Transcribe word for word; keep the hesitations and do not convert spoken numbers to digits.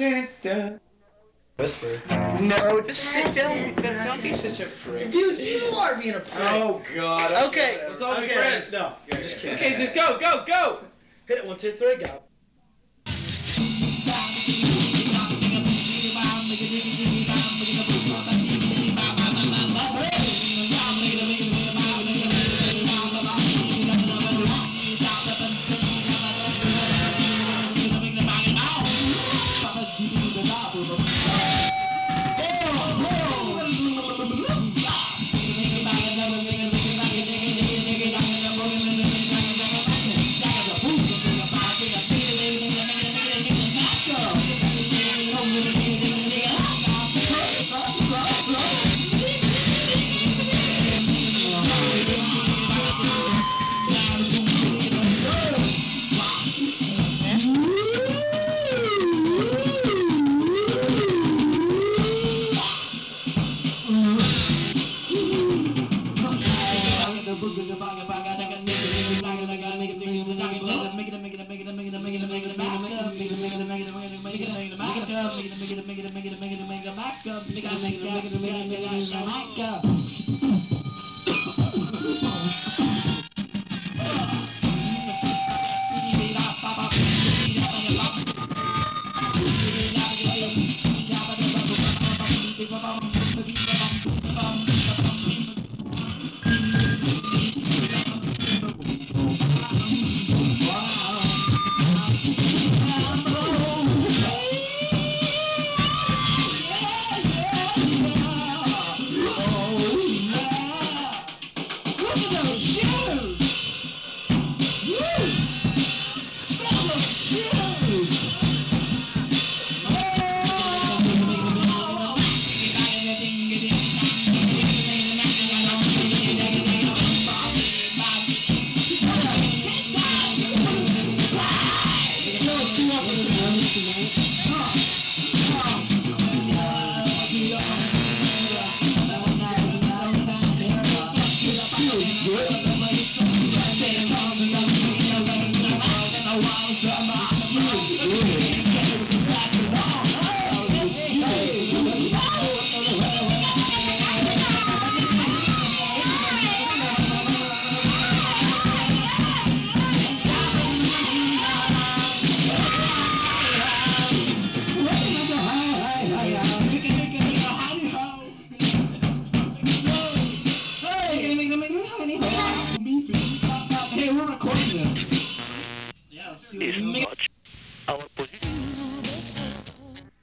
Whisper. No, just sit down. Don't be such a prick. Dude, you are being a prick. Oh God. Okay. Let's all be Okay. friends. No, I'm just kidding. Okay, dude, go, go, go. Hit it. One, two, three, go. Hey, we're recording this. Yeah, let's see what's